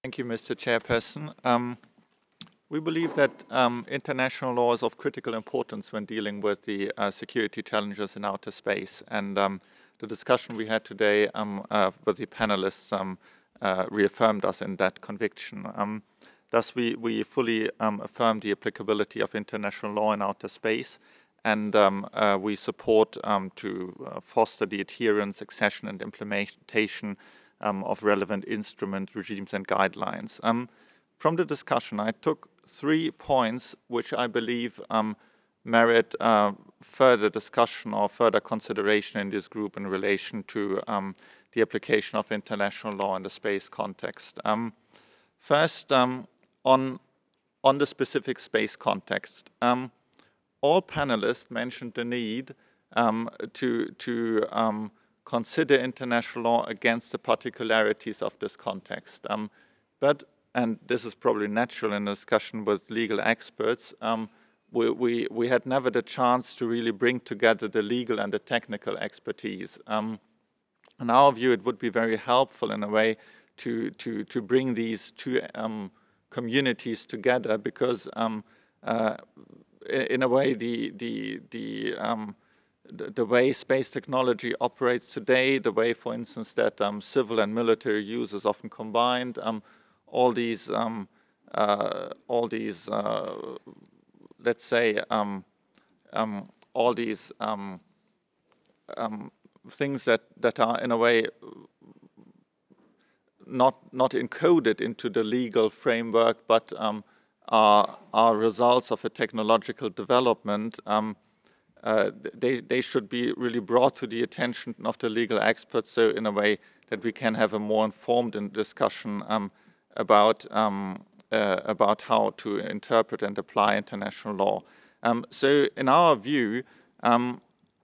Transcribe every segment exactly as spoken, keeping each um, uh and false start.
Thank you, Mister Chairperson. Um, we believe that um, international law is of critical importance when dealing with the uh, security challenges in outer space. And um, the discussion we had today um, uh, with the panelists um, uh, reaffirmed us in that conviction. Um, thus, we, we fully um, affirm the applicability of international law in outer space, and um, uh, we support um, to uh, foster the adherence, accession, and implementation um, of relevant instruments, regimes, and guidelines. Um, from the discussion, I took three points which I believe um, merit uh, further discussion or further consideration in this group in relation to um, the application of international law in the space context. Um, first, um, on, on the specific space context. Um, all panelists mentioned the need um, to, to um, consider international law against the particularities of this context. Um, but, and this is probably natural in a discussion with legal experts, um, we, we, we had never the chance to really bring together the legal and the technical expertise. Um, in our view, it would be very helpful in a way to, to, to bring these two um, communities together because um, uh, in a way, the the the, um, the the way space technology operates today, the way, for instance, that um, civil and military use is often combined, um, all these um, uh, all these uh, let's say um, um, all these um, um, things that that are in a way not not encoded into the legal framework, but um, are are results of a technological development. Um, Uh, they, they should be really brought to the attention of the legal experts, so in a way that we can have a more informed discussion um, about, um, uh, about how to interpret and apply international law. Um, so in our view, um,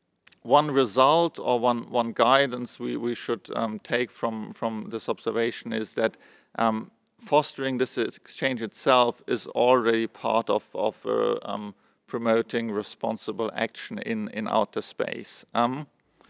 one result or one, one guidance we, we should um, take from, from this observation is that um, fostering this exchange itself is already part of, of uh, um, promoting responsible action in, in outer space. Um,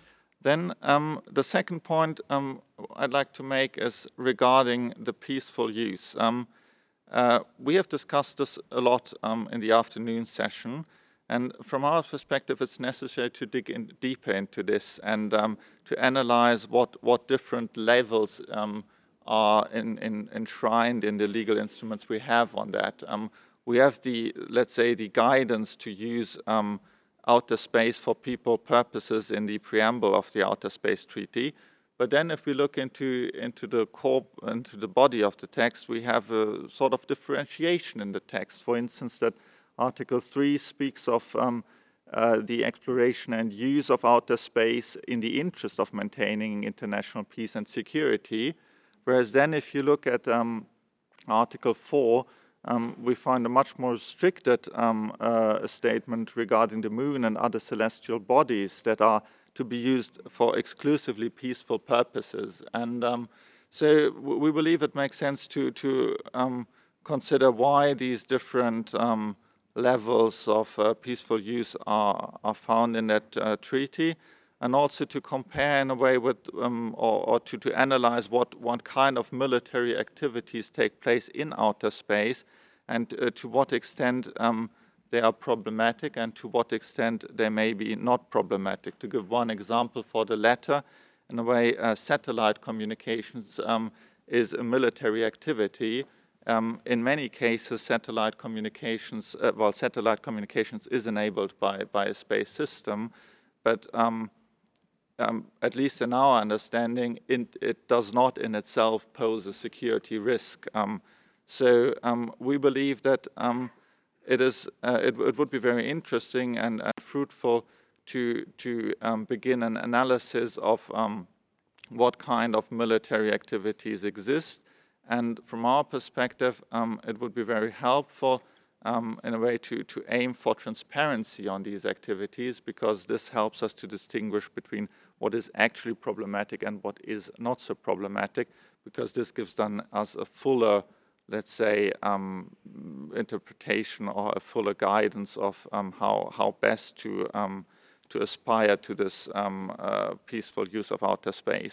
then um, the second point um, I'd like to make is regarding the peaceful use. Um, uh, we have discussed this a lot um, in the afternoon session, and from our perspective, it's necessary to dig in deeper into this and um, to analyze what, what different levels um, are in, in, enshrined in the legal instruments we have on that. Um, we have the, let's say, the guidance to use um, outer space for people purposes in the preamble of the Outer Space Treaty. But then if we look into, into the core, into the body of the text, we have a sort of differentiation in the text. For instance, that Article three speaks of um, uh, the exploration and use of outer space in the interest of maintaining international peace and security. Whereas then if you look at um, Article four, um, we find a much more restricted um, uh, statement regarding the moon and other celestial bodies that are to be used for exclusively peaceful purposes. And um, so we believe it makes sense to, to um, consider why these different um, levels of uh, peaceful use are, are found in that uh, treaty, and also to compare in a way with, um, or, or to, to analyze what, what kind of military activities take place in outer space, and uh, to what extent um, they are problematic and to what extent they may be not problematic. To give one example for the latter, in a way, uh, satellite communications um, is a military activity. Um, in many cases, satellite communications, uh, well, satellite communications is enabled by, by a space system, but um, um, at least in our understanding, it, it does not in itself pose a security risk. Um, so um, we believe that um, it is uh, it, it would be very interesting and, and fruitful to to um, begin an analysis of um, what kind of military activities exist, and from our perspective, um, it would be very helpful um, in a way to to aim for transparency on these activities, because this helps us to distinguish between what is actually problematic and what is not so problematic, because this gives then us a fuller, let's say, um, interpretation or a fuller guidance of um, how, how best to, um, to aspire to this um, uh, peaceful use of outer space.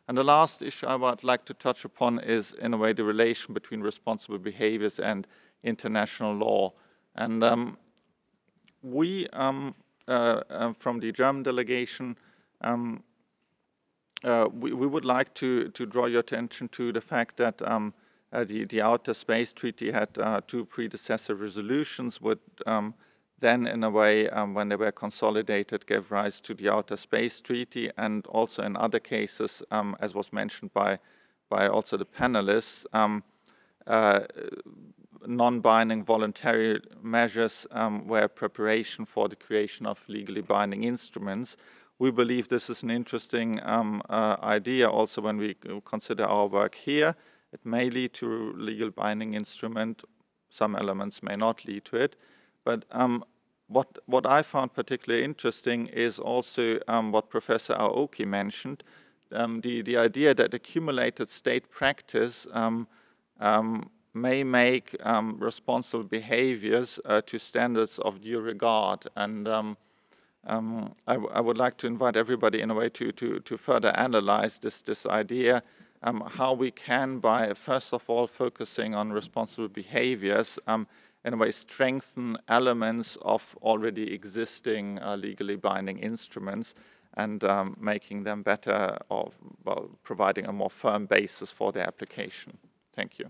And the last issue I would like to touch upon is, in a way, the relation between responsible behaviors and international law. And um, we, um, uh, uh, from the German delegation, um, uh, we, we would like to, to draw your attention to the fact that um, uh, the, the Outer Space Treaty had uh, two predecessor resolutions, would um, then, in a way, um, when they were consolidated, gave rise to the Outer Space Treaty, and also in other cases, um, as was mentioned by, by also the panelists, um, uh, non-binding voluntary measures um, were preparation for the creation of legally binding instruments. We believe this is an interesting um, uh, idea also when we consider our work here. It may lead to a legal binding instrument. Some elements may not lead to it. But um, what, what I found particularly interesting is also um, what Professor Aoki mentioned, um, the, the idea that accumulated state practice um, um, may make um, responsible behaviors uh, to standards of due regard. And um, um, I, I would like to invite everybody in a way to, to, to further analyze this, this idea, um, how we can, by first of all focusing on responsible behaviors, um, in a way strengthen elements of already existing uh, legally binding instruments and um, making them better, or well, providing a more firm basis for their application. Thank you.